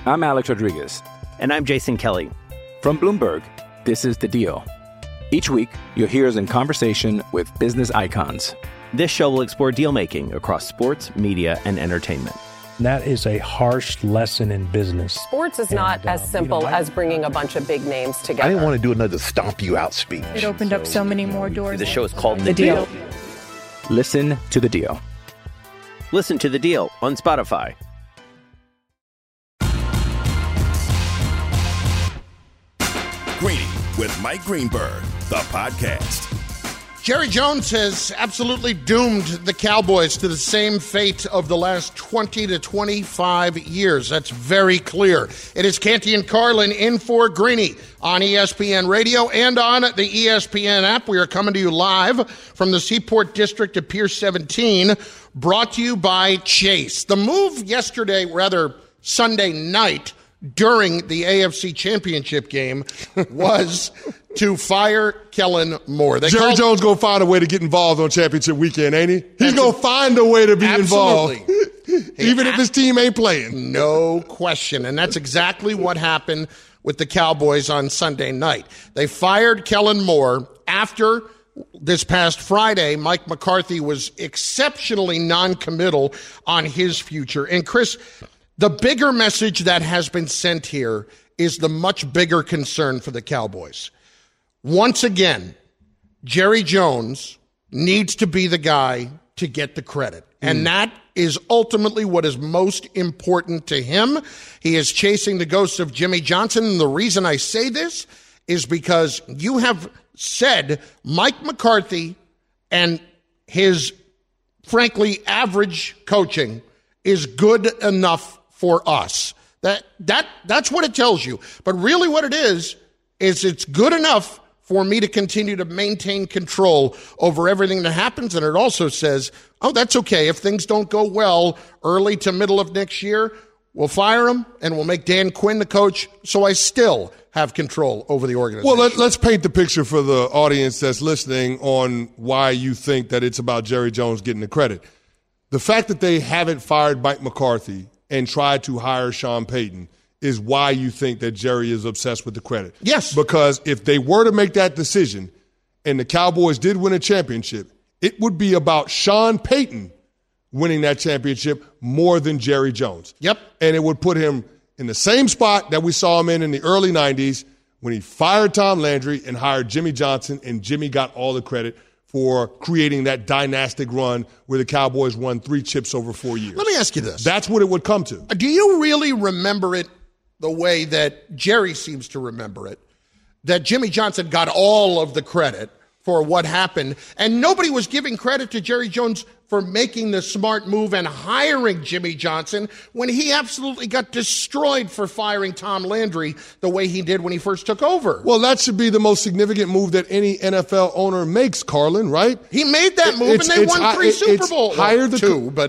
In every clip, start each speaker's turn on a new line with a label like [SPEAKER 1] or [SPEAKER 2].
[SPEAKER 1] I'm Alex Rodriguez.
[SPEAKER 2] And I'm Jason Kelly.
[SPEAKER 1] From Bloomberg, this is The Deal. Each week, you'll hear us in conversation with business icons.
[SPEAKER 2] This show will explore deal-making across sports, media, and entertainment.
[SPEAKER 3] That is a harsh lesson in business.
[SPEAKER 4] Sports is not as simple as bringing a bunch of big names together.
[SPEAKER 5] I didn't want to do another stomp you out speech.
[SPEAKER 6] It opened up so many more doors.
[SPEAKER 2] The show is called The Deal.
[SPEAKER 1] Listen to The Deal.
[SPEAKER 2] Listen to The Deal on Spotify.
[SPEAKER 7] Greeny with Mike Greenberg, the podcast.
[SPEAKER 8] Jerry Jones has absolutely doomed the Cowboys to the same fate of the last 20 to 25 years. That's very clear. It is Canty and Carlin in for Greeny on ESPN Radio and on the ESPN app. We are coming to you live from the Seaport District of Pier 17, brought to you by Chase. The move yesterday, rather Sunday night, during the AFC Championship game was to fire Kellen Moore.
[SPEAKER 9] Jerry Jones going to find a way to get involved on championship weekend, ain't he? He's going to find a way to be involved, even if his team ain't playing.
[SPEAKER 8] No question. And that's exactly what happened with the Cowboys on Sunday night. They fired Kellen Moore after this past Friday. Mike McCarthy was exceptionally non-committal on his future. And Chris, the bigger message that has been sent here is the much bigger concern for the Cowboys. Once again, Jerry Jones needs to be the guy to get the credit. And that is ultimately what is most important to him. He is chasing the ghost of Jimmy Johnson. And the reason I say this is because you have said Mike McCarthy and his, frankly, average coaching is good enough for us. That's what it tells you. But really what it is it's good enough for me to continue to maintain control over everything that happens. And it also says, oh, that's okay. If things don't go well early to middle of next year, we'll fire him and we'll make Dan Quinn the coach. So I still have control over the organization.
[SPEAKER 9] Well, let's paint the picture for the audience that's listening on why you think that it's about Jerry Jones getting the credit. The fact that they haven't fired Mike McCarthy and tried to hire Sean Payton is why you think that Jerry is obsessed with the credit.
[SPEAKER 8] Yes.
[SPEAKER 9] Because if they were to make that decision and the Cowboys did win a championship, it would be about Sean Payton winning that championship more than Jerry Jones.
[SPEAKER 8] Yep.
[SPEAKER 9] And it would put him in the same spot that we saw him in the early 90s when he fired Tom Landry and hired Jimmy Johnson, and Jimmy got all the credit for creating that dynastic run where the Cowboys won 3 chips over 4 years.
[SPEAKER 8] Let me ask you this.
[SPEAKER 9] That's what it would come to.
[SPEAKER 8] Do you really remember it the way that Jerry seems to remember it, that Jimmy Johnson got all of the credit for what happened, and nobody was giving credit to Jerry Jones for making the smart move and hiring Jimmy Johnson when he absolutely got destroyed for firing Tom Landry the way he did when he first took over?
[SPEAKER 9] Well, that should be the most significant move that any NFL owner makes, Carlin, right?
[SPEAKER 8] He made that move, and they won 3 Super Bowls.
[SPEAKER 9] Hire the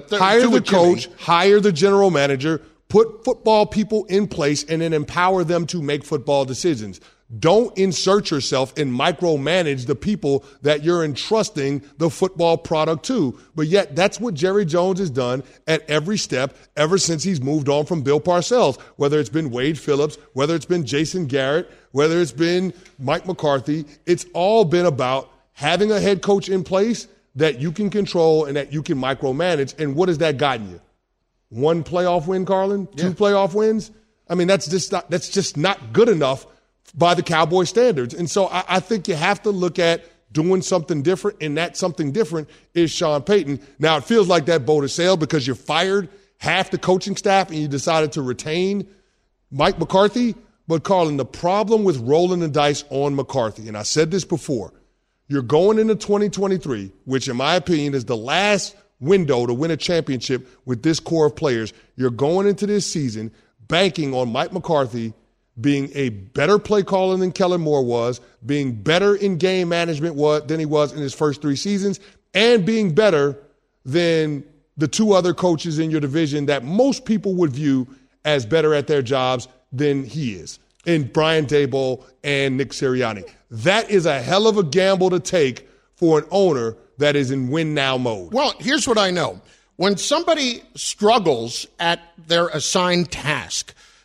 [SPEAKER 9] coach, hire the general manager, put football people in place, and then empower them to make football decisions. Don't insert yourself and micromanage the people that you're entrusting the football product to. But yet, that's what Jerry Jones has done at every step ever since he's moved on from Bill Parcells, whether it's been Wade Phillips, whether it's been Jason Garrett, whether it's been Mike McCarthy. It's all been about having a head coach in place that you can control and that you can micromanage. And what has that gotten you? 1 playoff win, Carlin? 2 playoff wins? I mean, that's just not good enough by the Cowboy standards. And so I think you have to look at doing something different, and that something different is Sean Payton. Now, it feels like that boat has sailed because you fired half the coaching staff and you decided to retain Mike McCarthy. But, Carlin, the problem with rolling the dice on McCarthy, and I said this before, you're going into 2023, which in my opinion is the last window to win a championship with this core of players. You're going into this season banking on Mike McCarthy being a better play caller than Kellen Moore was, being better in game management than he was in his first 3 seasons, and being better than the 2 other coaches in your division that most people would view as better at their jobs than he is, in Brian Daboll and Nick Sirianni. That is a hell of a gamble to take for an owner that is in win-now mode.
[SPEAKER 8] Well, here's what I know. When somebody struggles at their assigned task,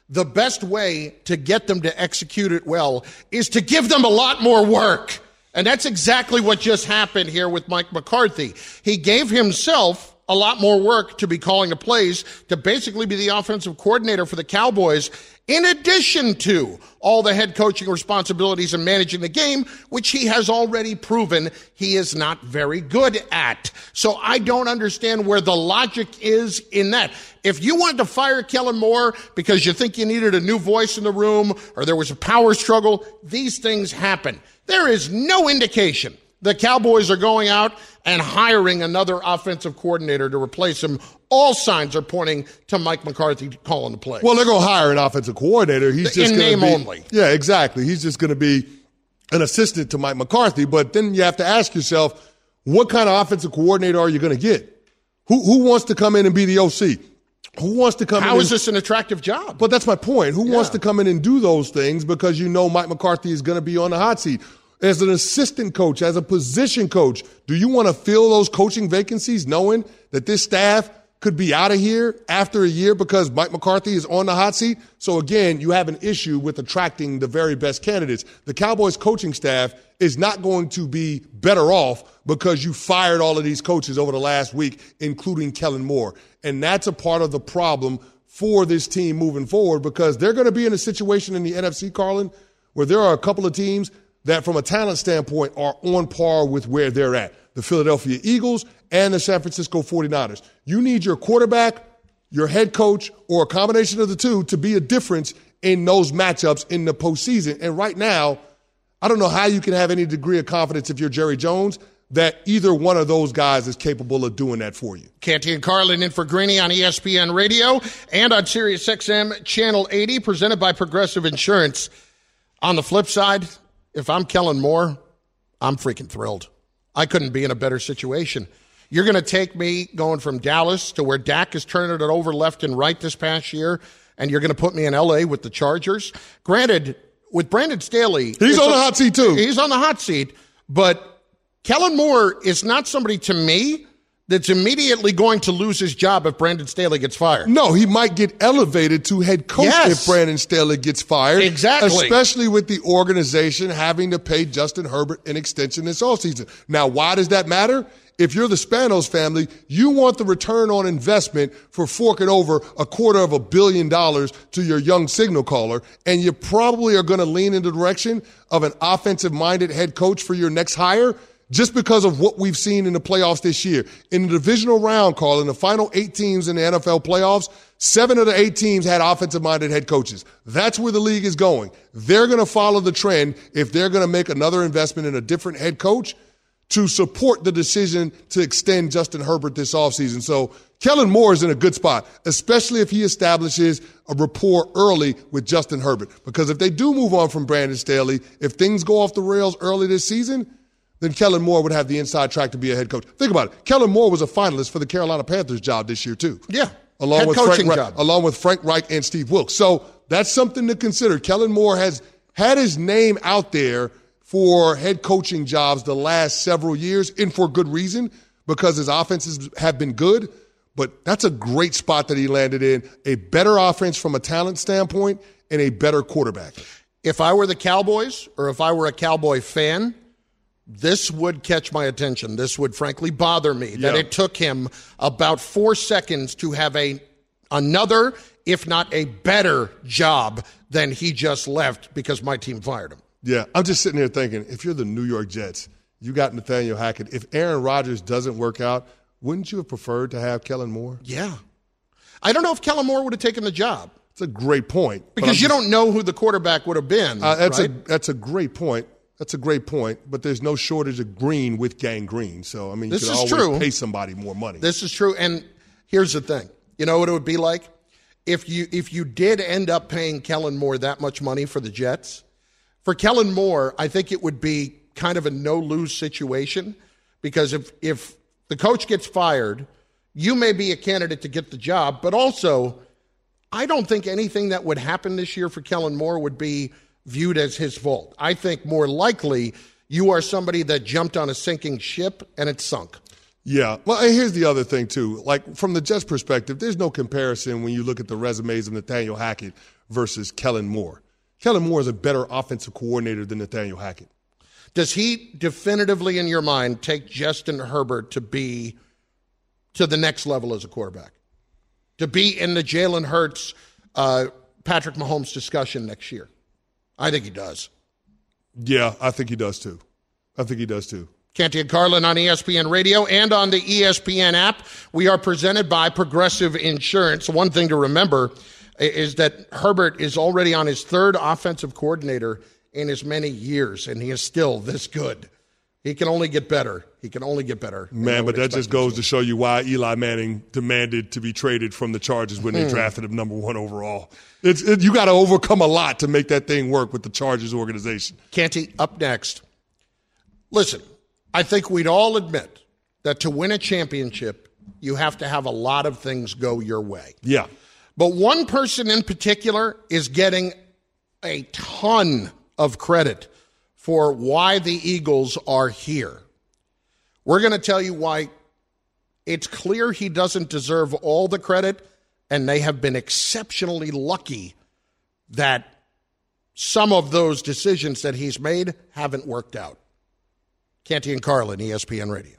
[SPEAKER 8] the best way to get them to execute it well is to give them a lot more work. And that's exactly what just happened here with Mike McCarthy. He gave himself a lot more work to be calling the plays, to basically be the offensive coordinator for the Cowboys, in addition to all the head coaching responsibilities and managing the game, which he has already proven he is not very good at. So I don't understand where the logic is in that. If you wanted to fire Kellen Moore because you think you needed a new voice in the room or there was a power struggle, these things happen. There is no indication the Cowboys are going out and hiring another offensive coordinator to replace him. All signs are pointing to Mike McCarthy calling the plays.
[SPEAKER 9] Well, they're going to hire an offensive coordinator. He's just
[SPEAKER 8] in name only.
[SPEAKER 9] Yeah, exactly. He's just going to be an assistant to Mike McCarthy. But then you have to ask yourself, what kind of offensive coordinator are you going to get? Who wants to come in and be the OC? Who wants to come in?
[SPEAKER 8] How is this an attractive job?
[SPEAKER 9] But that's my point. Who wants to come in and do those things because you know Mike McCarthy is going to be on the hot seat? As an assistant coach, as a position coach, do you want to fill those coaching vacancies knowing that this staff could be out of here after a year because Mike McCarthy is on the hot seat? So again, you have an issue with attracting the very best candidates. The Cowboys coaching staff is not going to be better off because you fired all of these coaches over the last week, including Kellen Moore. And that's a part of the problem for this team moving forward because they're going to be in a situation in the NFC, Carlin, where there are a couple of teams that from a talent standpoint are on par with where they're at. The Philadelphia Eagles and the San Francisco 49ers. You need your quarterback, your head coach, or a combination of the two to be a difference in those matchups in the postseason. And right now, I don't know how you can have any degree of confidence if you're Jerry Jones that either one of those guys is capable of doing that for you.
[SPEAKER 8] Canty and Carlin in for Greeny on ESPN Radio and on SiriusXM Channel 80, presented by Progressive Insurance. On the flip side, if I'm Kellen Moore, I'm freaking thrilled. I couldn't be in a better situation. You're going to take me going from Dallas to where Dak is turning it over left and right this past year, and you're going to put me in L.A. with the Chargers. Granted, with Brandon Staley,
[SPEAKER 9] he's on the hot seat too.
[SPEAKER 8] He's on the hot seat, but Kellen Moore is not somebody to me that's immediately going to lose his job if Brandon Staley gets fired.
[SPEAKER 9] No, he might get elevated to head coach if Brandon Staley gets fired.
[SPEAKER 8] Exactly.
[SPEAKER 9] Especially with the organization having to pay Justin Herbert an extension this offseason. Now, why does that matter? If you're the Spanos family, you want the return on investment for forking over $250 million to your young signal caller, and you probably are going to lean in the direction of an offensive-minded head coach for your next hire. Just because of what we've seen in the playoffs this year. In the divisional round, Carl, in the final 8 teams in the NFL playoffs, 7 of the 8 teams had offensive-minded head coaches. That's where the league is going. They're going to follow the trend if they're going to make another investment in a different head coach to support the decision to extend Justin Herbert this offseason. So Kellen Moore is in a good spot, especially if he establishes a rapport early with Justin Herbert. Because if they do move on from Brandon Staley, if things go off the rails early this season, then Kellen Moore would have the inside track to be a head coach. Think about it. Kellen Moore was a finalist for the Carolina Panthers job this year, too.
[SPEAKER 8] Yeah.
[SPEAKER 9] Along with Frank Reich and Steve Wilks. So that's something to consider. Kellen Moore has had his name out there for head coaching jobs the last several years, and for good reason, because his offenses have been good. But that's a great spot that he landed in. A better offense from a talent standpoint and a better quarterback.
[SPEAKER 8] If I were the Cowboys, or if I were a Cowboy fan, this would catch my attention. This would frankly bother me that it took him about 4 seconds to have another, if not a better job than he just left because my team fired him.
[SPEAKER 9] Yeah, I'm just sitting here thinking, if you're the New York Jets, you got Nathaniel Hackett. If Aaron Rodgers doesn't work out, wouldn't you have preferred to have Kellen Moore?
[SPEAKER 8] Yeah. I don't know if Kellen Moore would have taken the job.
[SPEAKER 9] It's a great point.
[SPEAKER 8] Because you don't know who the quarterback would have been.
[SPEAKER 9] That's a great point. That's a great point, but there's no shortage of green with gangrene. So, I mean, you can always pay somebody more money.
[SPEAKER 8] This is true, and here's the thing. You know what it would be like? If you did end up paying Kellen Moore that much money for the Jets, for Kellen Moore, I think it would be kind of a no-lose situation because if the coach gets fired, you may be a candidate to get the job, but also I don't think anything that would happen this year for Kellen Moore would be viewed as his fault. I think more likely you are somebody that jumped on a sinking ship and it sunk.
[SPEAKER 9] Yeah. Well, and here's the other thing, too. Like, from the Jets' perspective, there's no comparison when you look at the resumes of Nathaniel Hackett versus Kellen Moore. Kellen Moore is a better offensive coordinator than Nathaniel Hackett.
[SPEAKER 8] Does he definitively, in your mind, take Justin Herbert to be to the next level as a quarterback? To be in the Jalen Hurts, Patrick Mahomes discussion next year? I think he does.
[SPEAKER 9] Yeah, I think he does, too.
[SPEAKER 8] Canty and Carlin on ESPN Radio and on the ESPN app. We are presented by Progressive Insurance. One thing to remember is that Herbert is already on his third offensive coordinator in as many years, and he is still this good. He can only get better. Man,
[SPEAKER 9] but that just goes to show you why Eli Manning demanded to be traded from the Chargers when they drafted him number 1 overall. You got to overcome a lot to make that thing work with the Chargers organization.
[SPEAKER 8] Canty, up next. Listen, I think we'd all admit that to win a championship, you have to have a lot of things go your way.
[SPEAKER 9] Yeah.
[SPEAKER 8] But one person in particular is getting a ton of credit for why the Eagles are here. We're going to tell you why it's clear he doesn't deserve all the credit, and they have been exceptionally lucky that some of those decisions that he's made haven't worked out. Canty and Carlin, ESPN Radio.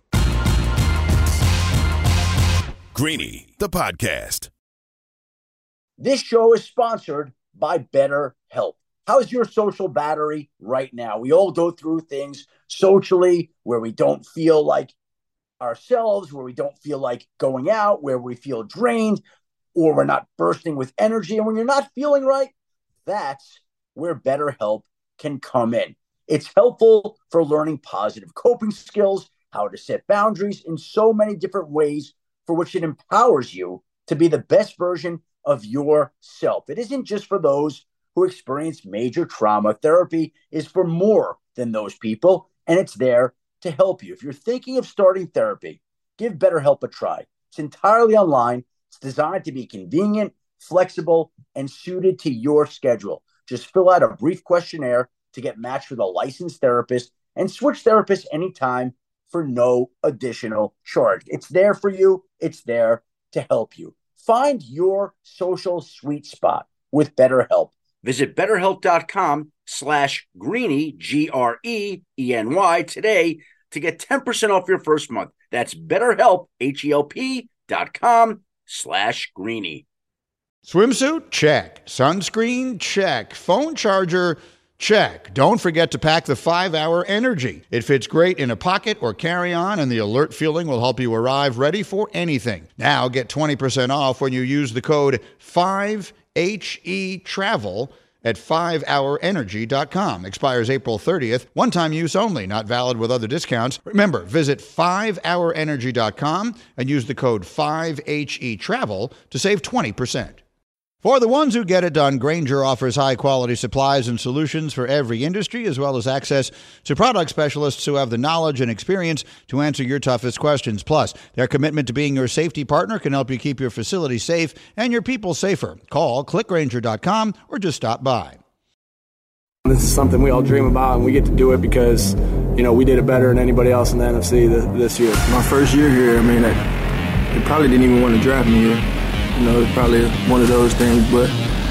[SPEAKER 7] Greeny, the podcast.
[SPEAKER 10] This show is sponsored by BetterHelp. How's your social battery right now? We all go through things socially where we don't feel like ourselves, where we don't feel like going out, where we feel drained, or we're not bursting with energy. And when you're not feeling right, that's where BetterHelp can come in. It's helpful for learning positive coping skills, how to set boundaries in so many different ways for which it empowers you to be the best version of yourself. It isn't just for those who experience major trauma. Therapy is for more than those people, and it's there to help you. If you're thinking of starting therapy, give BetterHelp a try. It's entirely online. It's designed to be convenient, flexible, and suited to your schedule. Just fill out a brief questionnaire to get matched with a licensed therapist and switch therapists anytime for no additional charge. It's there for you. It's there to help you. Find your social sweet spot with BetterHelp. Visit BetterHelp.com/Greeny, GREENY today to get 10% off your first month. That's BetterHelp, HELP.com/Greeny.
[SPEAKER 11] Swimsuit? Check. Sunscreen? Check. Phone charger? Check. Don't forget to pack the 5-Hour Energy. It fits great in a pocket or carry-on, and the alert feeling will help you arrive ready for anything. Now get 20% off when you use the code 5HETRAVEL at 5hourenergy.com. Expires April 30th. One-time use only. Not valid with other discounts. Remember, visit 5hourenergy.com and use the code 5HETRAVEL to save 20%. For the ones who get it done, Grainger offers high-quality supplies and solutions for every industry, as well as access to product specialists who have the knowledge and experience to answer your toughest questions. Plus, their commitment to being your safety partner can help you keep your facility safe and your people safer. Call, clickgrainger.com, or just stop by.
[SPEAKER 12] This is something we all dream about, and we get to do it because, we did it better than anybody else in the NFC this year. My first year here, they probably didn't even want to draft me here. It's probably one of those things, but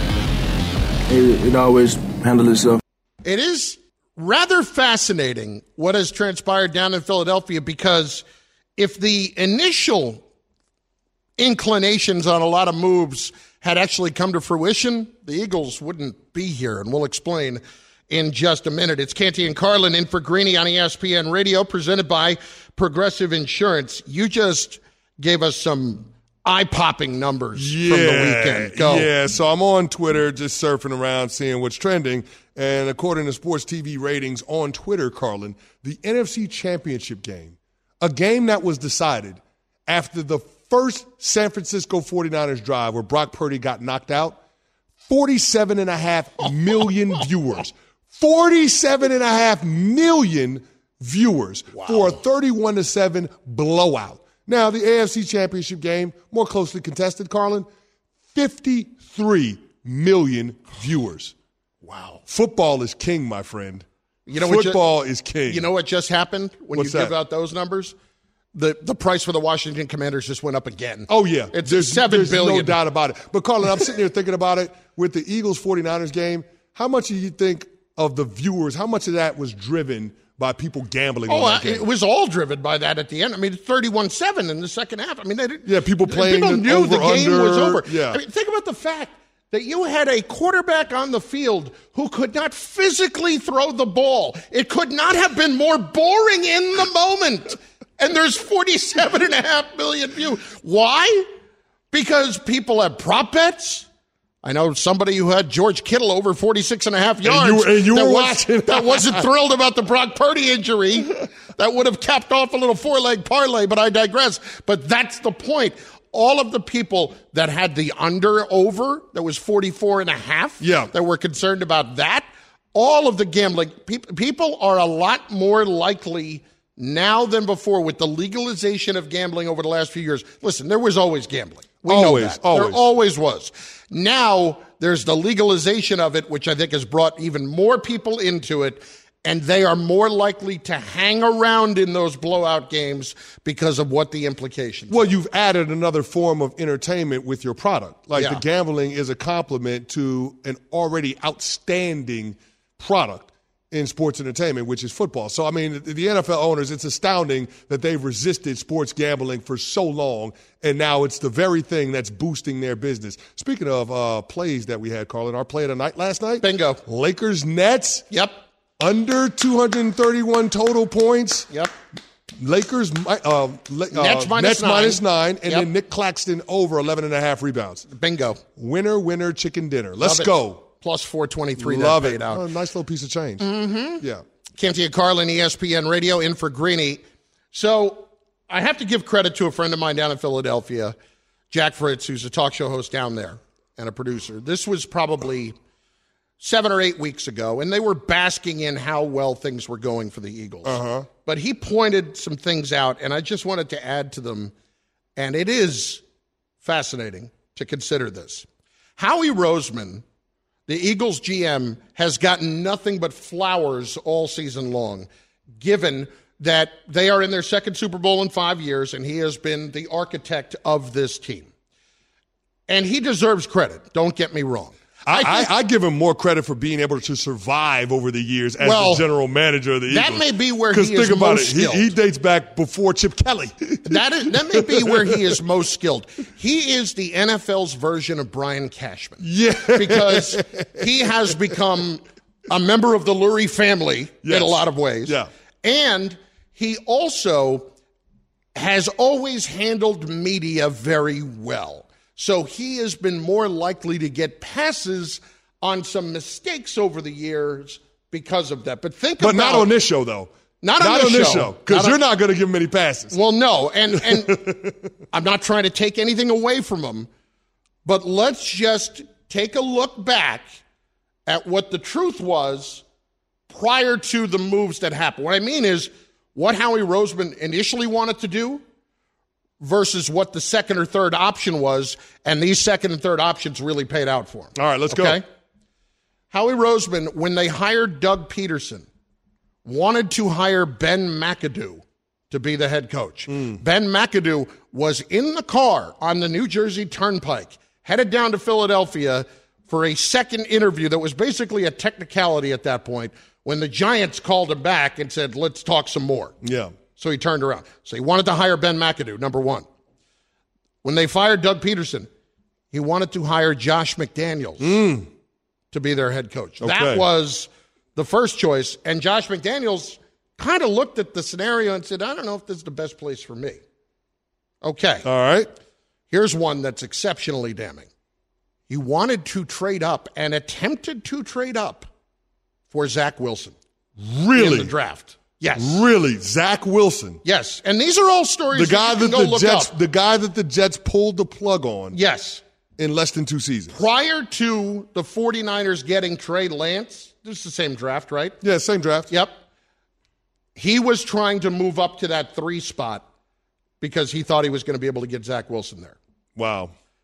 [SPEAKER 12] it always handled itself.
[SPEAKER 8] It is rather fascinating what has transpired down in Philadelphia, because if the initial inclinations on a lot of moves had actually come to fruition, the Eagles wouldn't be here, and we'll explain in just a minute. It's Canty and Carlin in for Greeny on ESPN Radio, presented by Progressive Insurance. You just gave us some eye-popping numbers from the weekend. Go.
[SPEAKER 9] Yeah, so I'm on Twitter just surfing around, seeing what's trending. And according to Sports TV ratings on Twitter, Carlin, the NFC Championship game, a game that was decided after the first San Francisco 49ers drive where Brock Purdy got knocked out, 47.5 million viewers. 47.5 million viewers for a 31-7 blowout. Now, the AFC Championship game, more closely contested, Carlin, 53 million viewers.
[SPEAKER 8] Wow.
[SPEAKER 9] Football is king, my friend. Football is king.
[SPEAKER 8] You know what just happened when you give out those numbers? the price for the Washington Commanders just went up again.
[SPEAKER 9] Oh, yeah.
[SPEAKER 8] It's $7 billion.
[SPEAKER 9] No doubt about it. But, Carlin, I'm sitting here thinking about it with the Eagles-49ers game. How much do you think of the viewers, how much of that was driven by people gambling on that game?
[SPEAKER 8] It was all driven by that at the end. I mean, 31-7 in the second half. I mean,
[SPEAKER 9] people playing
[SPEAKER 8] people knew the game was over.
[SPEAKER 9] Yeah.
[SPEAKER 8] I mean, think about the fact that you had a quarterback on the field who could not physically throw the ball. It could not have been more boring in the moment. And there's 47.5 million views. Why? Because people have prop bets. I know somebody who had George Kittle over 46.5 yards.
[SPEAKER 9] And you were watching.
[SPEAKER 8] That wasn't thrilled about the Brock Purdy injury. That would have capped off a little 4-leg parlay, but I digress. But that's the point. All of the people that had the over, that was 44.5, that were concerned about that, all of the gambling, people are a lot more likely now than before with the legalization of gambling over the last few years. Listen, there was always gambling. We know that. There always was. Now there's the legalization of it, which I think has brought even more people into it, and they are more likely to hang around in those blowout games because of what the implications are.
[SPEAKER 9] You've added another form of entertainment with your product. The gambling is a complement to an already outstanding product in sports entertainment, which is football. So, I mean, the NFL owners, it's astounding that they've resisted sports gambling for so long, and now it's the very thing that's boosting their business. Speaking of plays that we had, Carlin, our play of the night last night.
[SPEAKER 8] Bingo.
[SPEAKER 9] Lakers-Nets.
[SPEAKER 8] Yep.
[SPEAKER 9] Under 231 total points.
[SPEAKER 8] Yep.
[SPEAKER 9] Lakers,
[SPEAKER 8] Nets
[SPEAKER 9] minus 9, and then Nick Claxton over 11.5 rebounds.
[SPEAKER 8] Bingo.
[SPEAKER 9] Winner, chicken dinner. Let's go.
[SPEAKER 8] Plus 423.
[SPEAKER 9] Love
[SPEAKER 8] that paid
[SPEAKER 9] it.
[SPEAKER 8] out.
[SPEAKER 9] Oh, nice little piece of change.
[SPEAKER 8] Mm-hmm.
[SPEAKER 9] Yeah.
[SPEAKER 8] Canty and Carlin, ESPN Radio, in for Greeny. So I have to give credit to a friend of mine down in Philadelphia, Jack Fritz, who's a talk show host down there and a producer. This was probably 7 or 8 weeks ago, and they were basking in how well things were going for the Eagles.
[SPEAKER 9] Uh-huh.
[SPEAKER 8] But he pointed some things out, and I just wanted to add to them, and it is fascinating to consider this. Howie Roseman, the Eagles GM, has gotten nothing but flowers all season long, given that they are in their second Super Bowl in 5 years, and he has been the architect of this team. And he deserves credit, don't get me wrong.
[SPEAKER 9] I give him more credit for being able to survive over the years as the general manager of the Eagles.
[SPEAKER 8] That may be where he is most skilled.
[SPEAKER 9] Because think about it, he dates back before Chip Kelly.
[SPEAKER 8] That may be where he is most skilled. He is the NFL's version of Brian Cashman.
[SPEAKER 9] Yeah.
[SPEAKER 8] Because he has become a member of the Lurie family in a lot of ways.
[SPEAKER 9] Yeah.
[SPEAKER 8] And he also has always handled media very well. So he has been more likely to get passes on some mistakes over the years because of that. But
[SPEAKER 9] not on this show, though.
[SPEAKER 8] Not on this show.
[SPEAKER 9] Because you're not going to give him any passes.
[SPEAKER 8] Well, no. And I'm not trying to take anything away from him. But let's just take a look back at what the truth was prior to the moves that happened. What I mean is what Howie Roseman initially wanted to do versus what the second or third option was, and these second and third options really paid out for him.
[SPEAKER 9] All right, let's go.
[SPEAKER 8] Howie Roseman, when they hired Doug Peterson, wanted to hire Ben McAdoo to be the head coach. Ben McAdoo was in the car on the New Jersey Turnpike, headed down to Philadelphia for a second interview that was basically a technicality at that point, when the Giants called him back and said, let's talk some more.
[SPEAKER 9] Yeah.
[SPEAKER 8] So he turned around. So he wanted to hire Ben McAdoo, number one. When they fired Doug Peterson, he wanted to hire Josh McDaniels to be their head coach.
[SPEAKER 9] Okay.
[SPEAKER 8] That was the first choice. And Josh McDaniels kind of looked at the scenario and said, I don't know if this is the best place for me. Okay.
[SPEAKER 9] All right.
[SPEAKER 8] Here's one that's exceptionally damning. He wanted to trade up and attempted to trade up for Zach Wilson.
[SPEAKER 9] Really?
[SPEAKER 8] In the draft. Yes.
[SPEAKER 9] Really? Zach Wilson?
[SPEAKER 8] Yes. And these are all stories
[SPEAKER 9] the guy that the Jets pulled the plug on.
[SPEAKER 8] Yes.
[SPEAKER 9] In less than 2 seasons.
[SPEAKER 8] Prior to the 49ers getting Trey Lance, this is the same draft, right?
[SPEAKER 9] Yeah, same draft.
[SPEAKER 8] Yep. He was trying to move up to that 3 spot because he thought he was going to be able to get Zach Wilson there.
[SPEAKER 9] Wow.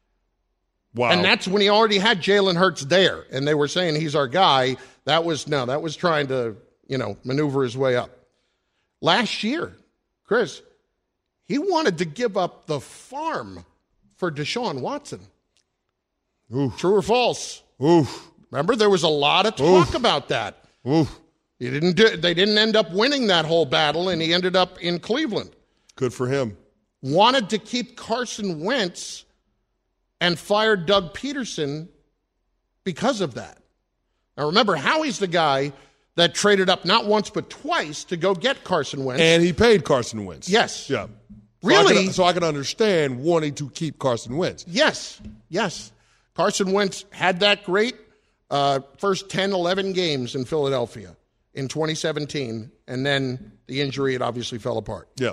[SPEAKER 8] And that's when he already had Jalen Hurts there. And they were saying he's our guy. That was trying to, maneuver his way up. Last year, Chris, He wanted to give up the farm for Deshaun Watson.
[SPEAKER 9] Oof.
[SPEAKER 8] True or false?
[SPEAKER 9] Oof.
[SPEAKER 8] Remember, there was a lot of talk about that.
[SPEAKER 9] Oof.
[SPEAKER 8] They didn't end up winning that whole battle, and he ended up in Cleveland.
[SPEAKER 9] Good for him.
[SPEAKER 8] Wanted to keep Carson Wentz and fired Doug Peterson because of that. Now, remember, Howie's the guy that traded up not once but twice to go get Carson Wentz.
[SPEAKER 9] And he paid Carson Wentz.
[SPEAKER 8] Yes.
[SPEAKER 9] Yeah.
[SPEAKER 8] Really?
[SPEAKER 9] So I can understand wanting to keep Carson Wentz.
[SPEAKER 8] Yes. Carson Wentz had that great first 10, 11 games in Philadelphia in 2017, and then the injury, it obviously fell apart.
[SPEAKER 9] Yeah.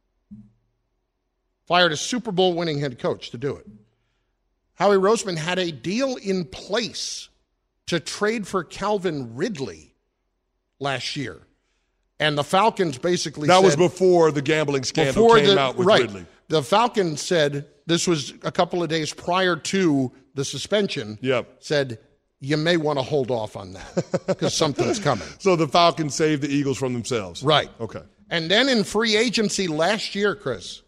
[SPEAKER 8] Fired a Super Bowl winning head coach to do it. Howie Roseman had a deal in place to trade for Calvin Ridley last year. And the Falcons basically
[SPEAKER 9] said... That was
[SPEAKER 8] said,
[SPEAKER 9] before the gambling scandal came out with Ridley.
[SPEAKER 8] The Falcons said, this was a couple of days prior to the suspension, said, you may want to hold off on that because something's coming.
[SPEAKER 9] So the Falcons saved the Eagles from themselves.
[SPEAKER 8] Right.
[SPEAKER 9] Okay.
[SPEAKER 8] And then in free agency last year, Chris,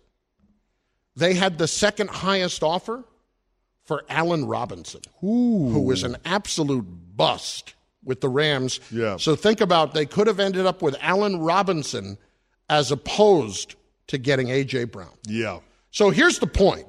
[SPEAKER 8] they had the second highest offer for Allen Robinson, who was an absolute bust with the Rams.
[SPEAKER 9] Yeah.
[SPEAKER 8] So think about, they could have ended up with Allen Robinson as opposed to getting A.J. Brown.
[SPEAKER 9] Yeah.
[SPEAKER 8] So here's the point.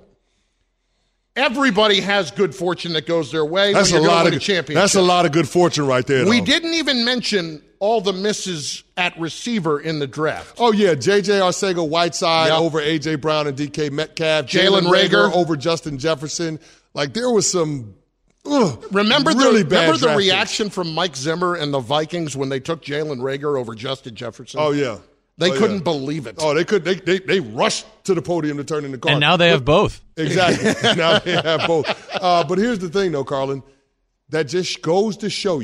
[SPEAKER 8] Everybody has good fortune that goes their way
[SPEAKER 9] That's
[SPEAKER 8] when you're going to
[SPEAKER 9] a
[SPEAKER 8] win a championship.
[SPEAKER 9] That's a lot of good fortune right there,
[SPEAKER 8] We
[SPEAKER 9] though.
[SPEAKER 8] didn't even mention all the misses at receiver in the draft.
[SPEAKER 9] Oh, yeah. J.J. Arcega-Whiteside over A.J. Brown and D.K. Metcalf.
[SPEAKER 8] Jalen Reagor
[SPEAKER 9] over Justin Jefferson. Like, there was some
[SPEAKER 8] remember
[SPEAKER 9] really
[SPEAKER 8] the
[SPEAKER 9] bad
[SPEAKER 8] reaction from Mike Zimmer and the Vikings when they took Jalen Reagor over Justin Jefferson?
[SPEAKER 9] Oh, yeah.
[SPEAKER 8] They couldn't believe it.
[SPEAKER 9] Oh, they could. They rushed to the podium to turn in the car.
[SPEAKER 13] And now they have both.
[SPEAKER 9] Exactly. Now they have both. But here's the thing, though, Carlin. That just goes to show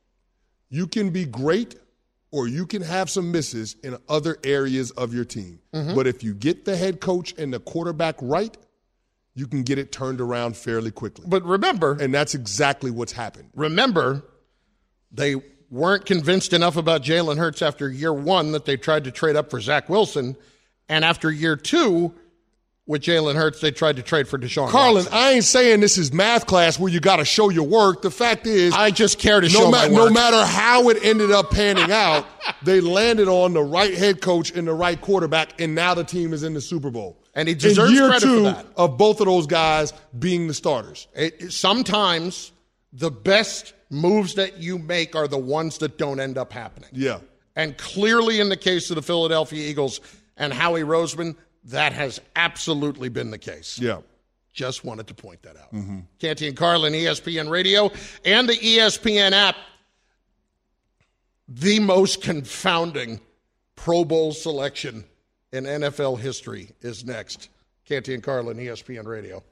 [SPEAKER 9] you can be great or you can have some misses in other areas of your team.
[SPEAKER 8] Mm-hmm.
[SPEAKER 9] But if you get the head coach and the quarterback right, you can get it turned around fairly quickly.
[SPEAKER 8] But remember.
[SPEAKER 9] And that's exactly what's happened.
[SPEAKER 8] Remember, they weren't convinced enough about Jalen Hurts after year one that they tried to trade up for Zach Wilson. And after year two, with Jalen Hurts, they tried to trade for Deshaun
[SPEAKER 9] Carlin,
[SPEAKER 8] Watson.
[SPEAKER 9] I ain't saying this is math class where you got to show your work. The fact is,
[SPEAKER 8] I just care to show my work.
[SPEAKER 9] No matter how it ended up panning out, they landed on the right head coach and the right quarterback, and now the team is in the Super Bowl.
[SPEAKER 8] And he deserves credit for that.
[SPEAKER 9] In year two of both of those guys being the starters.
[SPEAKER 8] Sometimes the best moves that you make are the ones that don't end up happening.
[SPEAKER 9] Yeah.
[SPEAKER 8] And clearly in the case of the Philadelphia Eagles and Howie Roseman, that has absolutely been the case.
[SPEAKER 9] Yeah.
[SPEAKER 8] Just wanted to point that out.
[SPEAKER 9] Mm-hmm.
[SPEAKER 8] Canty and Carlin, ESPN Radio, and the ESPN app. The most confounding Pro Bowl selection in NFL history is next. Canty and Carlin, ESPN Radio.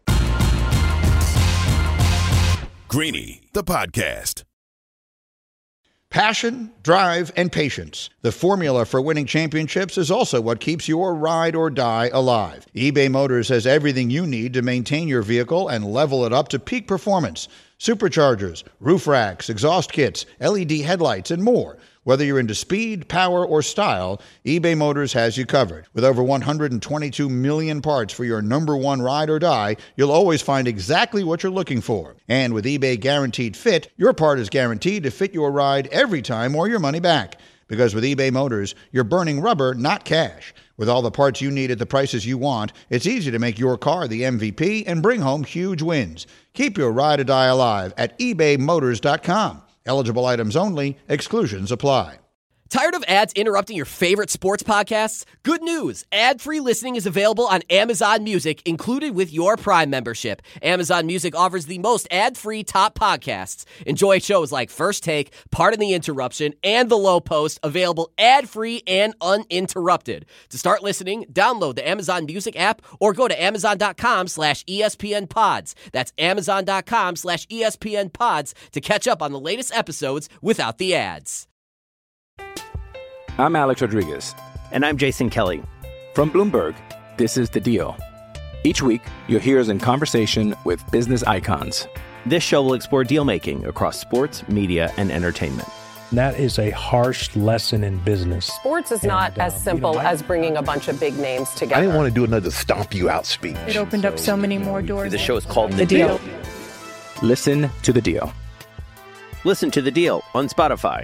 [SPEAKER 7] Greeny, the podcast.
[SPEAKER 11] Passion, drive, and patience. The formula for winning championships is also what keeps your ride or die alive. eBay Motors has everything you need to maintain your vehicle and level it up to peak performance. Superchargers, roof racks, exhaust kits, LED headlights, and more. Whether you're into speed, power, or style, eBay Motors has you covered. With over 122 million parts for your number one ride or die, you'll always find exactly what you're looking for. And with eBay Guaranteed Fit, your part is guaranteed to fit your ride every time or your money back. Because with eBay Motors, you're burning rubber, not cash. With all the parts you need at the prices you want, it's easy to make your car the MVP and bring home huge wins. Keep your ride or die alive at ebaymotors.com. Eligible items only. Exclusions apply.
[SPEAKER 14] Tired of ads interrupting your favorite sports podcasts? Good news! Ad-free listening is available on Amazon Music, included with your Prime membership. Amazon Music offers the most ad-free top podcasts. Enjoy shows like First Take, Pardon the Interruption, and The Low Post, available ad-free and uninterrupted. To start listening, download the Amazon Music app or go to amazon.com/ESPN Pods. That's amazon.com/ESPN Pods to catch up on the latest episodes without the ads.
[SPEAKER 1] I'm Alex Rodriguez.
[SPEAKER 2] And I'm Jason Kelly.
[SPEAKER 1] From Bloomberg, this is The Deal. Each week, you'll hear us in conversation with business icons.
[SPEAKER 2] This show will explore deal-making across sports, media, and entertainment.
[SPEAKER 3] And that is a harsh lesson in business.
[SPEAKER 4] Sports is not as simple as bringing a bunch of big names together.
[SPEAKER 5] I didn't want to do another stomp you out speech.
[SPEAKER 6] It opened up so many more doors.
[SPEAKER 2] The show is called The Deal.
[SPEAKER 1] Listen to the deal.
[SPEAKER 2] Listen to The Deal on Spotify.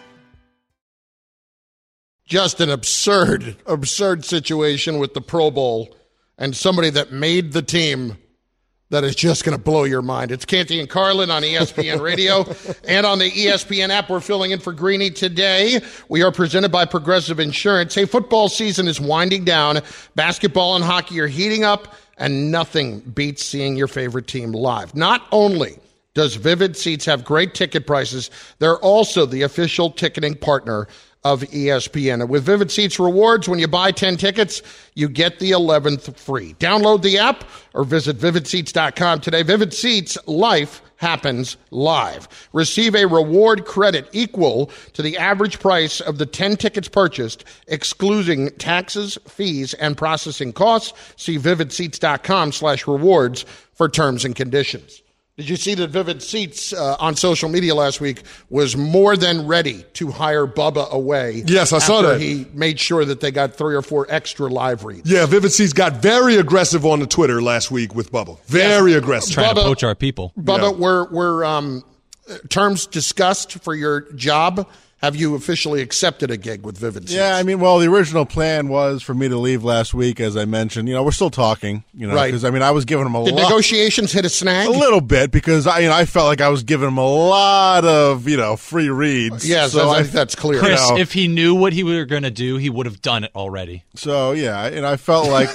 [SPEAKER 8] Just an absurd situation with the Pro Bowl and somebody that made the team that is just going to blow your mind. It's Canty and Carlin on ESPN Radio and on the ESPN app. We're filling in for Greeny today. We are presented by Progressive Insurance. Hey, football season is winding down. Basketball and hockey are heating up, and nothing beats seeing your favorite team live. Not only does Vivid Seats have great ticket prices, they're also the official ticketing partner of ESPN. And with Vivid Seats rewards, when you buy 10 tickets, you get the 11th free. Download the app or visit vividseats.com today. Vivid Seats, life happens live. Receive a reward credit equal to the average price of the 10 tickets purchased, excluding taxes, fees, and processing costs. See vividseats.com/rewards for terms and conditions. Did you see that Vivid Seats on social media last week was more than ready to hire Bubba away?
[SPEAKER 9] Yes, I saw that.
[SPEAKER 8] He made sure that they got 3 or 4 extra live reads.
[SPEAKER 9] Yeah, Vivid Seats got very aggressive on the Twitter last week with Bubba. Very aggressive.
[SPEAKER 13] Trying to poach our people.
[SPEAKER 8] Bubba, were terms discussed for your job? Have you officially accepted a gig with Vivid Seats?
[SPEAKER 15] Yeah, I mean, well, the original plan was for me to leave last week, as I mentioned. You know, we're still talking, right? Because, I mean, I was giving him
[SPEAKER 8] Did negotiations hit a snag?
[SPEAKER 15] A little bit, because I felt like I was giving him a lot of, free reads.
[SPEAKER 8] Yes, so I think that's clear.
[SPEAKER 13] Chris, if he knew what he were going to do, he would have done it already.
[SPEAKER 15] So, yeah, and I felt like,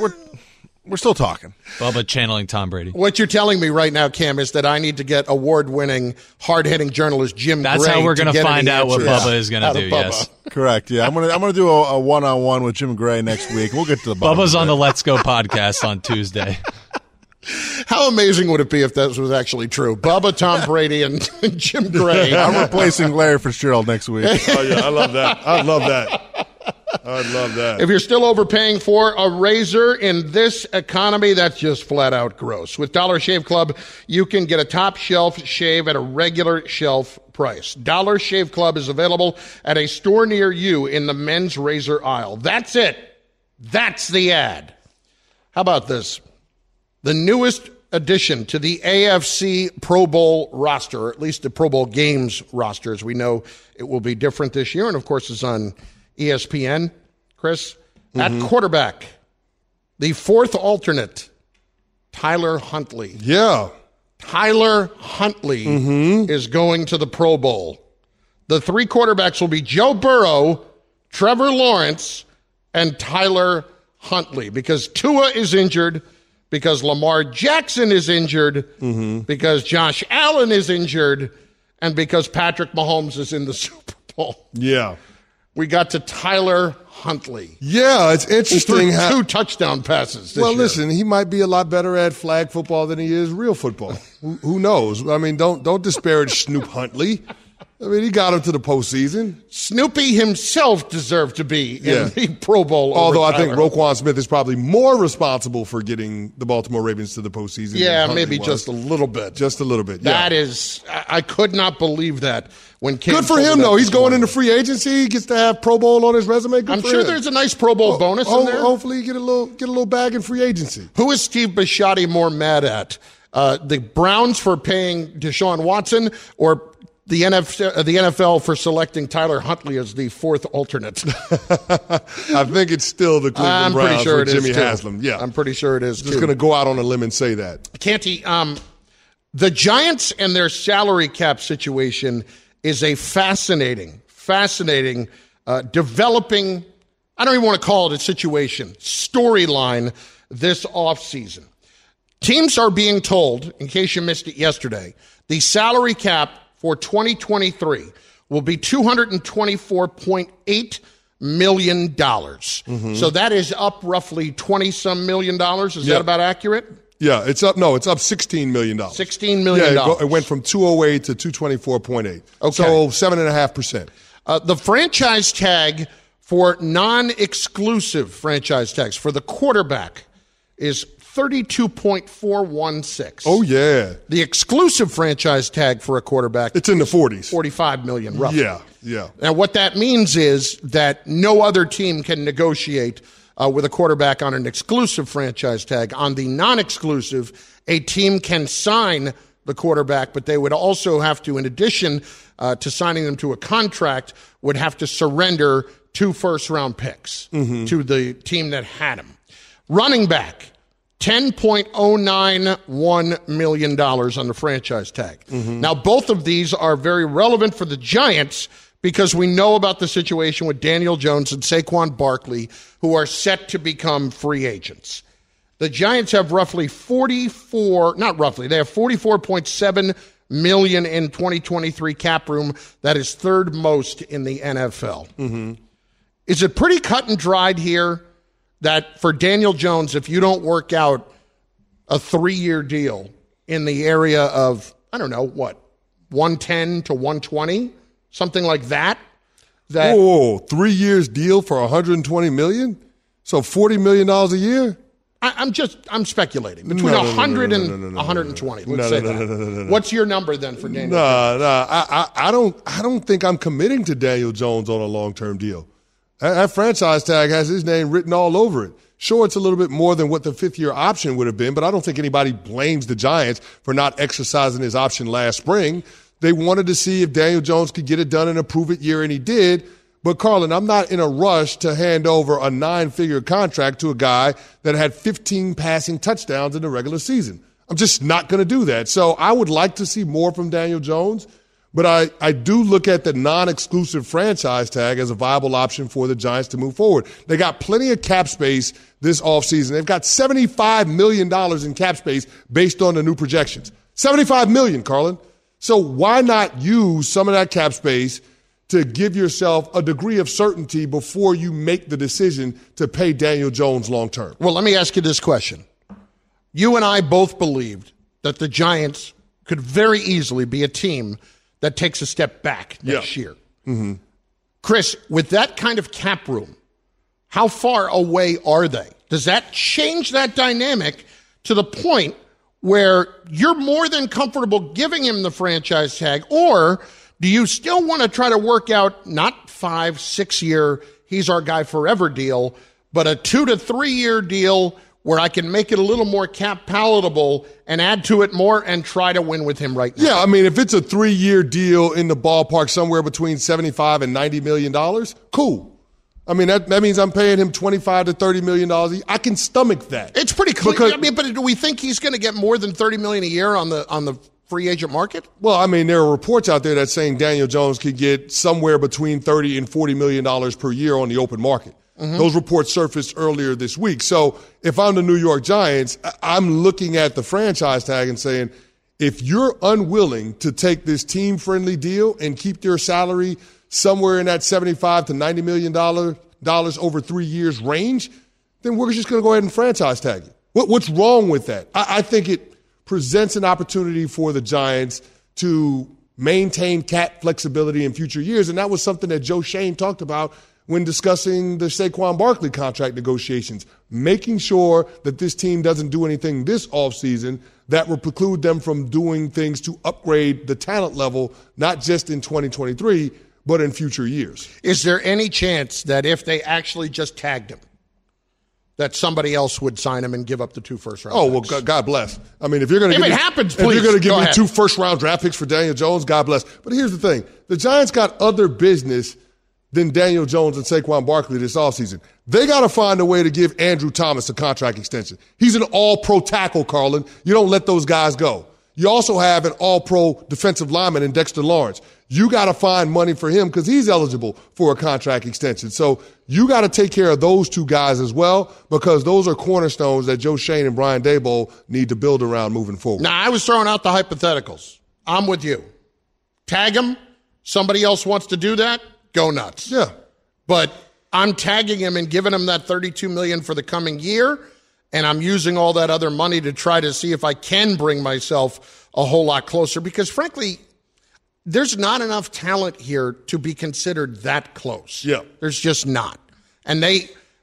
[SPEAKER 15] we're still talking.
[SPEAKER 13] Bubba channeling Tom Brady.
[SPEAKER 8] What you're telling me right now, Cam, is that I need to get award-winning, hard-hitting journalist Jim
[SPEAKER 13] That's
[SPEAKER 8] Gray.
[SPEAKER 13] How we're going to find out what Bubba is going to do. Yes,
[SPEAKER 15] correct. Yeah, I'm gonna do a one-on-one with Jim Gray next week. We'll get to the bottom.
[SPEAKER 13] Bubba's on the Let's Go podcast on Tuesday.
[SPEAKER 8] How amazing would it be if that was actually true? Bubba, Tom Brady, and Jim Gray.
[SPEAKER 15] I'm replacing Larry Fitzgerald next week.
[SPEAKER 9] Oh yeah, I love that. I'd love that.
[SPEAKER 8] If you're still overpaying for a razor in this economy, that's just flat out gross. With Dollar Shave Club, you can get a top shelf shave at a regular shelf price. Dollar Shave Club is available at a store near you in the men's razor aisle. That's it. That's the ad. How about this? The newest addition to the AFC Pro Bowl roster, or at least the Pro Bowl games roster, as we know it will be different this year, and of course it's on ESPN, Chris. At quarterback, the fourth alternate, Tyler Huntley.
[SPEAKER 9] Yeah.
[SPEAKER 8] Tyler Huntley is going to the Pro Bowl. The 3 quarterbacks will be Joe Burrow, Trevor Lawrence, and Tyler Huntley, because Tua is injured, because Lamar Jackson is injured, because Josh Allen is injured, and because Patrick Mahomes is in the Super Bowl.
[SPEAKER 9] Yeah.
[SPEAKER 8] We got to Tyler Huntley.
[SPEAKER 9] Yeah, it's interesting.
[SPEAKER 8] He threw 2 touchdown passes this year.
[SPEAKER 9] Listen, he might be a lot better at flag football than he is real football. Who knows? I mean, don't disparage Snoop Huntley. I mean, he got him to the postseason.
[SPEAKER 8] Snoopy himself deserved to be in the Pro Bowl.
[SPEAKER 9] Although I think Roquan Smith is probably more responsible for getting the Baltimore Ravens to the postseason.
[SPEAKER 8] Yeah, maybe just a little bit.
[SPEAKER 9] Just a little bit.
[SPEAKER 8] That is, I could not believe that when Cam.
[SPEAKER 9] Good for him, though. He's going into free agency. He gets to have Pro Bowl on his resume.
[SPEAKER 8] I'm sure there's a nice Pro Bowl bonus in there.
[SPEAKER 9] Hopefully, you get a little bag in free agency.
[SPEAKER 8] Who is Steve Bisciotti more mad at? The Browns for paying Deshaun Watson, or the NFL for selecting Tyler Huntley as the fourth alternate?
[SPEAKER 9] I think it's still the Cleveland Browns with Jimmy Haslam. Yeah,
[SPEAKER 8] I'm pretty sure it is.
[SPEAKER 9] Just going to go out on a limb and say that.
[SPEAKER 8] Canty, the Giants and their salary cap situation is a fascinating, developing, I don't even want to call it a situation, storyline this offseason. Teams are being told, in case you missed it yesterday, the salary cap for 2023 will be $224.8 million. So that is up roughly $20-some million. Is that about accurate?
[SPEAKER 9] Yeah, it's up. No, it's up $16 million.
[SPEAKER 8] $16 million.
[SPEAKER 9] Yeah, it went from 208 to 224.8. Okay. So 7.5%.
[SPEAKER 8] The franchise tag for non-exclusive franchise tags for the quarterback is $32.416.
[SPEAKER 9] Oh, yeah.
[SPEAKER 8] The exclusive franchise tag for a quarterback,
[SPEAKER 9] it's in the 40s.
[SPEAKER 8] $45 million, roughly.
[SPEAKER 9] Yeah.
[SPEAKER 8] Now, what that means is that no other team can negotiate with a quarterback on an exclusive franchise tag. On the non-exclusive, a team can sign the quarterback, but they would also have to, in addition to signing them to a contract, would have to surrender 2 first-round picks to the team that had him. Running back, $10.091 million on the franchise tag. Now, both of these are very relevant for the Giants because we know about the situation with Daniel Jones and Saquon Barkley, who are set to become free agents. The Giants have roughly they have $44.7 million in 2023 cap room. That is third most in the NFL. Is it pretty cut and dried here that for Daniel Jones, if you don't work out a 3-year deal in the area of, 110 to 120, something like that?
[SPEAKER 9] Whoa, 3 years deal for $120 million? So $40 million a year?
[SPEAKER 8] I'm speculating. Between 100 and 120. Let's say that. What's your number then for Daniel Jones?
[SPEAKER 9] I don't think I'm committing to Daniel Jones on a long-term deal. That franchise tag has his name written all over it. Sure, it's a little bit more than what the 5th-year option would have been, but I don't think anybody blames the Giants for not exercising his option last spring. They wanted to see if Daniel Jones could get it done in a prove-it year, and he did. But, Carlin, I'm not in a rush to hand over a 9-figure contract to a guy that had 15 passing touchdowns in the regular season. I'm just not going to do that. So I would like to see more from Daniel Jones. But I do look at the non-exclusive franchise tag as a viable option for the Giants to move forward. They got plenty of cap space this offseason. They've got $75 million in cap space based on the new projections. $75 million, Carlin. So why not use some of that cap space to give yourself a degree of certainty before you make the decision to pay Daniel Jones long term?
[SPEAKER 8] Well, let me ask you this question. You and I both believed that the Giants could very easily be a team that takes a step back next year. Chris, with that kind of cap room, how far away are they? Does that change that dynamic to the point where you're more than comfortable giving him the franchise tag, or do you still want to try to work out not 5-6 year, he's our guy forever deal, but a 2 to 3 year deal where I can make it a little more cap palatable and add to it more and try to win with him right now?
[SPEAKER 9] Yeah, I mean, if it's a 3-year deal in the ballpark somewhere between $75 and $90 million, cool. I mean, that means I'm paying him $25 to $30 million. I can stomach that.
[SPEAKER 8] It's pretty clear. But do we think he's going to get more than $30 million a year on the free agent market?
[SPEAKER 9] Well, I mean, there are reports out there that saying Daniel Jones could get somewhere between $30 and $40 million per year on the open market. Those reports surfaced earlier this week. So if I'm the New York Giants, I'm looking at the franchise tag and saying, if you're unwilling to take this team-friendly deal and keep your salary somewhere in that $75 to $90 million over 3 years range, then we're just going to go ahead and franchise tag you. What's wrong with that? I think it presents an opportunity for the Giants to maintain cap flexibility in future years, and that was something that Joe Schoen talked about when discussing the Saquon Barkley contract negotiations, making sure that this team doesn't do anything this offseason that will preclude them from doing things to upgrade the talent level, not just in 2023, but in future years.
[SPEAKER 8] Is there any chance that if they actually just tagged him, that somebody else would sign him and give up the 2 first-round picks?
[SPEAKER 9] Oh, well, God bless. I mean, if you're going to give me 2 first-round draft picks for Daniel Jones, God bless. But here's the thing. The Giants got other business than Daniel Jones and Saquon Barkley this offseason. They got to find a way to give Andrew Thomas a contract extension. He's an all-pro tackle, Carlin. You don't let those guys go. You also have an all-pro defensive lineman in Dexter Lawrence. You got to find money for him because he's eligible for a contract extension. So you got to take care of those 2 guys as well, because those are cornerstones that Joe Schoen and Brian Daboll need to build around moving forward.
[SPEAKER 8] Now, I was throwing out the hypotheticals. I'm with you. Tag him. Somebody else wants to do that. Go nuts.
[SPEAKER 9] Yeah.
[SPEAKER 8] But I'm tagging him and giving him that $32 million for the coming year, and I'm using all that other money to try to see if I can bring myself a whole lot closer, because frankly, there's not enough talent here to be considered that close.
[SPEAKER 9] Yeah.
[SPEAKER 8] There's just not. And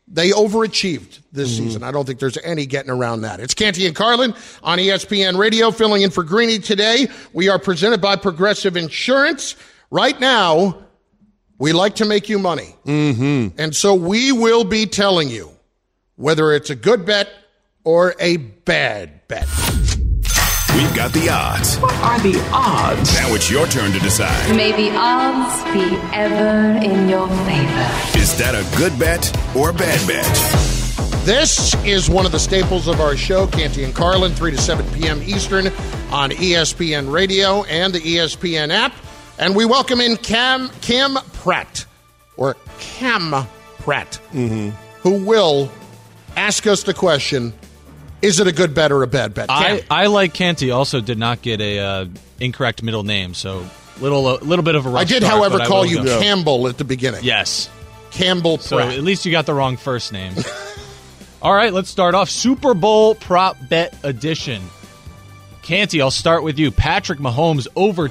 [SPEAKER 8] They overachieved this season. I don't think there's any getting around that. It's Canty and Carlin on ESPN Radio, filling in for Greeny today. We are presented by Progressive Insurance. Right now, we like to make you money. And so we will be telling you whether it's a good bet or a bad bet.
[SPEAKER 7] We've got the odds.
[SPEAKER 16] What are the odds?
[SPEAKER 7] Now it's your turn to decide.
[SPEAKER 17] May the odds be ever in your favor.
[SPEAKER 7] Is that a good bet or a bad bet?
[SPEAKER 8] This is one of the staples of our show, Canty and Carlin, 3 to 7 p.m. Eastern on ESPN Radio and the ESPN app. And we welcome in Cam Pratt, or Cam Pratt, who will ask us the question, is it a good bet or a bad bet?
[SPEAKER 13] I like Canty, also did not get a incorrect middle name, so little bit of a rough
[SPEAKER 8] I did,
[SPEAKER 13] start,
[SPEAKER 8] however, call you Campbell at the beginning.
[SPEAKER 13] Yes.
[SPEAKER 8] Campbell Pratt.
[SPEAKER 13] So at least you got the wrong first name. All right, let's start off. Super Bowl prop bet edition. Canty, I'll start with you. Patrick Mahomes over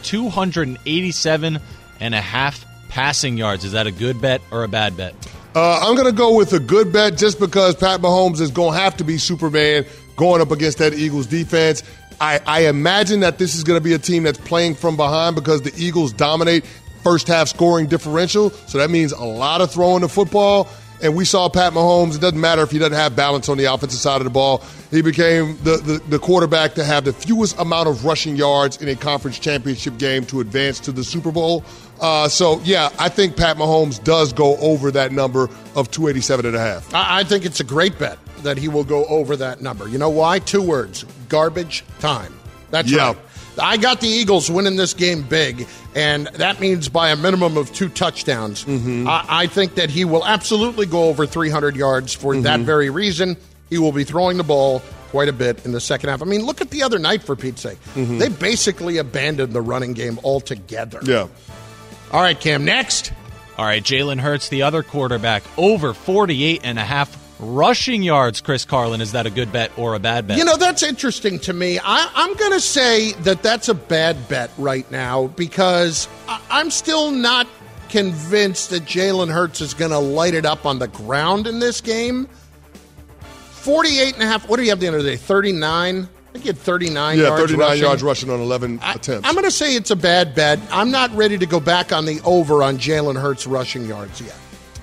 [SPEAKER 13] 287.5 passing yards. Is that a good bet or a bad bet?
[SPEAKER 9] I'm going to go with a good bet just because Pat Mahomes is going to have to be Superman going up against that Eagles defense. I imagine that this is going to be a team that's playing from behind because the Eagles dominate first half scoring differential. So that means a lot of throwing the football. And we saw Pat Mahomes. It doesn't matter if he doesn't have balance on the offensive side of the ball. He became the quarterback to have the fewest amount of rushing yards in a conference championship game to advance to the Super Bowl. So, yeah, I think Pat Mahomes does go over that number of 287.5.
[SPEAKER 8] I think it's a great bet that he will go over that number. You know why? 2 words, garbage time. That's right. I got the Eagles winning this game big, and that means by a minimum of 2 touchdowns. I think that he will absolutely go over 300 yards for that very reason. He will be throwing the ball quite a bit in the second half. I mean, look at the other night, for Pete's sake. They basically abandoned the running game altogether.
[SPEAKER 9] Yeah.
[SPEAKER 8] All right, Cam, next.
[SPEAKER 13] All right, Jalen Hurts, the other quarterback, over 48.5 rushing yards. Chris Carlin, is that a good bet or a bad bet?
[SPEAKER 8] You know, that's interesting to me. I'm going to say that that's a bad bet right now because I'm still not convinced that Jalen Hurts is going to light it up on the ground in this game. 48.5, what do you have at the end of the day, 39? I think he had 39 yards rushing.
[SPEAKER 9] 39 yards rushing on 11 attempts.
[SPEAKER 8] I'm going to say it's a bad bet. I'm not ready to go back on the over on Jalen Hurts rushing yards yet.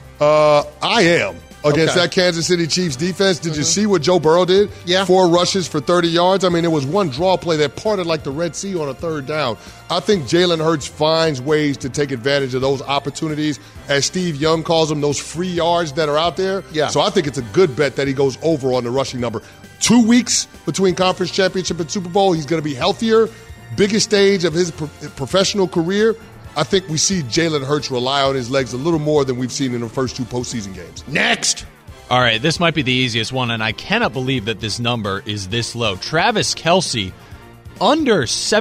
[SPEAKER 9] I am. Against that Kansas City Chiefs defense. Did you see what Joe Burrow did?
[SPEAKER 8] Yeah.
[SPEAKER 9] 4 rushes for 30 yards. I mean, it was one draw play that parted like the Red Sea on a third down. I think Jalen Hurts finds ways to take advantage of those opportunities, as Steve Young calls them, those free yards that are out there.
[SPEAKER 8] Yeah.
[SPEAKER 9] So I think it's a good bet that he goes over on the rushing number. 2 weeks between conference championship and Super Bowl. He's going to be healthier. Biggest stage of his professional career. I think we see Jalen Hurts rely on his legs a little more than we've seen in the first 2 postseason games.
[SPEAKER 8] Next.
[SPEAKER 13] All right, this might be the easiest one, and I cannot believe that this number is this low. Travis Kelce, under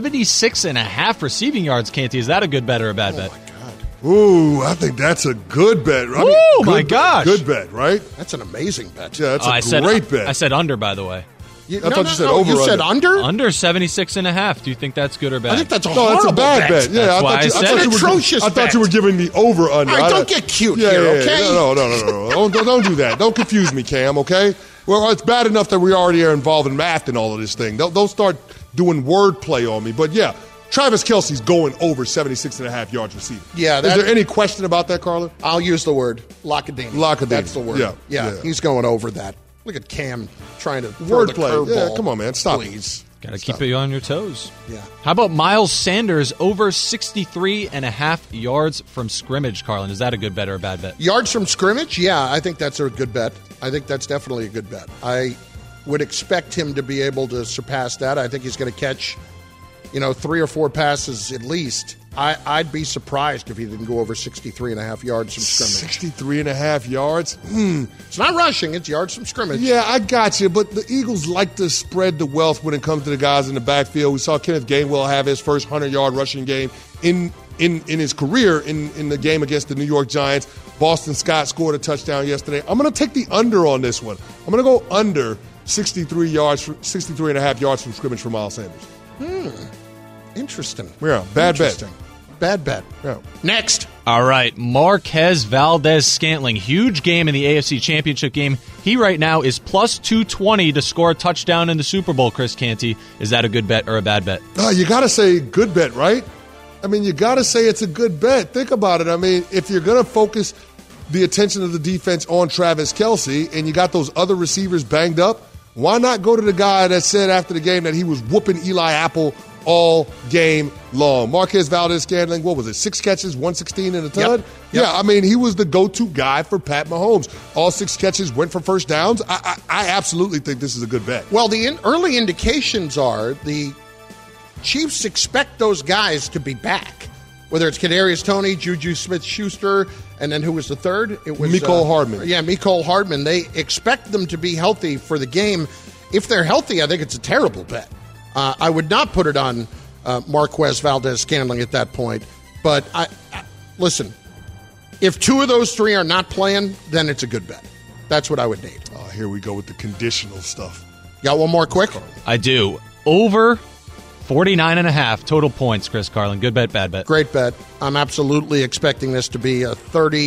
[SPEAKER 13] 76.5 receiving yards, Canty. Is that a good bet or a bad bet?
[SPEAKER 8] Oh, my God.
[SPEAKER 9] Ooh, I think that's a good bet.
[SPEAKER 13] Oh, my gosh.
[SPEAKER 9] Good bet, right?
[SPEAKER 8] That's an amazing bet.
[SPEAKER 9] Yeah, that's a great bet.
[SPEAKER 13] I said under, by the way.
[SPEAKER 9] I thought you said over.
[SPEAKER 8] You said under?
[SPEAKER 13] Under 76.5. Do you think that's good or bad?
[SPEAKER 8] I think that's a horrible
[SPEAKER 9] that's a bad bet. Yeah,
[SPEAKER 13] that's why I said
[SPEAKER 8] an atrocious
[SPEAKER 9] I thought you were giving me over under.
[SPEAKER 8] All right, don't get cute here, okay?
[SPEAKER 9] No. Don't do that. Don't confuse me, Cam, okay? Well, it's bad enough that we already are involved in math and all of this thing. Don't start doing wordplay on me. But, yeah, Travis Kelce's going over 76.5 yards receiving.
[SPEAKER 8] Yeah.
[SPEAKER 9] Is there any question about that, Carla?
[SPEAKER 8] I'll use the word Lockadini. That's the word.
[SPEAKER 9] Yeah.
[SPEAKER 8] He's going over that. Look at Cam trying to throw the curveball.
[SPEAKER 9] Yeah, come on, man. Stop.
[SPEAKER 8] Please.
[SPEAKER 13] Got to keep you on your toes.
[SPEAKER 8] Yeah.
[SPEAKER 13] How about Miles Sanders over 63.5 yards from scrimmage, Carlin? Is that a good bet or a bad bet?
[SPEAKER 8] Yards from scrimmage? Yeah, I think that's a good bet. I think that's definitely a good bet. I would expect him to be able to surpass that. I think he's going to catch, 3 or 4 passes at least. I'd be surprised if he didn't go over 63.5 yards from scrimmage.
[SPEAKER 9] 63.5 yards?
[SPEAKER 8] It's not rushing. It's yards from scrimmage.
[SPEAKER 9] Yeah, I got you. But the Eagles like to spread the wealth when it comes to the guys in the backfield. We saw Kenneth Gainwell have his first 100-yard rushing game in his career in the game against the New York Giants. Boston Scott scored a touchdown yesterday. I'm going to take the under on this one. I'm going to go under 63.5 yards from scrimmage for Miles Sanders.
[SPEAKER 8] Interesting.
[SPEAKER 9] Yeah, bad bet.
[SPEAKER 8] bad bet.
[SPEAKER 9] Yeah.
[SPEAKER 8] Next.
[SPEAKER 13] All right, Marquez Valdes-Scantling. Huge game in the AFC Championship game. He right now is plus 220 to score a touchdown in the Super Bowl, Chris Canty. Is that a good bet or a bad bet?
[SPEAKER 9] You got to say good bet, right? I mean, you got to say it's a good bet. Think about it. I mean, if you're going to focus the attention of the defense on Travis Kelce and you got those other receivers banged up, why not go to the guy that said after the game that he was whooping Eli Apple all game long? Marquez Valdes-Scantling, what was it, 6 catches, 116 and a ton?
[SPEAKER 8] Yep.
[SPEAKER 9] Yeah, I mean, he was the go-to guy for Pat Mahomes. All 6 catches went for first downs. I absolutely think this is a good bet.
[SPEAKER 8] Well, the early indications are the Chiefs expect those guys to be back, whether it's Kadarius Toney, Juju Smith-Schuster, and then who was the third? It was
[SPEAKER 9] Mecole Hardman.
[SPEAKER 8] Yeah, Mecole Hardman. They expect them to be healthy for the game. If they're healthy, I think it's a terrible bet. I would not put it on Marquez Valdes-Scantling at that point. But listen, if 2 of those 3 are not playing, then it's a good bet. That's what I would need.
[SPEAKER 9] Oh, here we go with the conditional stuff.
[SPEAKER 8] Got one more quick?
[SPEAKER 13] I do. Over 49.5 total points, Chris Carlin. Good bet, bad bet.
[SPEAKER 8] Great bet. I'm absolutely expecting this to be a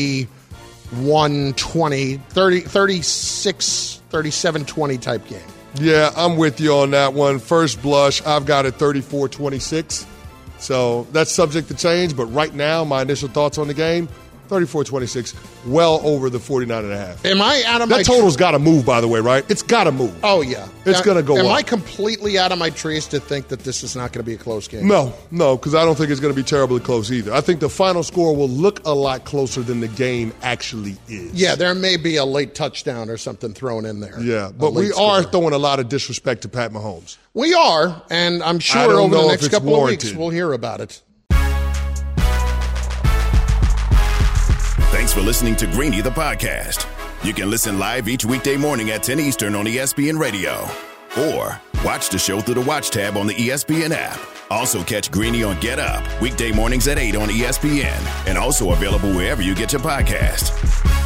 [SPEAKER 8] 31-20, 36, 37-20 type game.
[SPEAKER 9] Yeah, I'm with you on that one. First blush, I've got it 34-26. So that's subject to change, but right now, my initial thoughts on the game, 34-26, well over the 49.5.
[SPEAKER 8] Am I out of my...
[SPEAKER 9] That total's got to move, by the way, right? It's got to move.
[SPEAKER 8] Oh, yeah.
[SPEAKER 9] It's going to go
[SPEAKER 8] Am
[SPEAKER 9] up.
[SPEAKER 8] I completely out of my trees to think that this is not going to be a close game?
[SPEAKER 9] No, because I don't think it's going to be terribly close either. I think the final score will look a lot closer than the game actually is.
[SPEAKER 8] Yeah, there may be a late touchdown or something thrown in there.
[SPEAKER 9] Yeah, but we are throwing a lot of disrespect to Pat Mahomes.
[SPEAKER 8] We are, and I'm sure over the next couple of weeks we'll hear about it.
[SPEAKER 7] Thanks for listening to Greeny the podcast. You can listen live each weekday morning at 10 Eastern on ESPN Radio. Or watch the show through the Watch tab on the ESPN app. Also catch Greeny on Get Up, weekday mornings at 8 on ESPN. And also available wherever you get your podcast.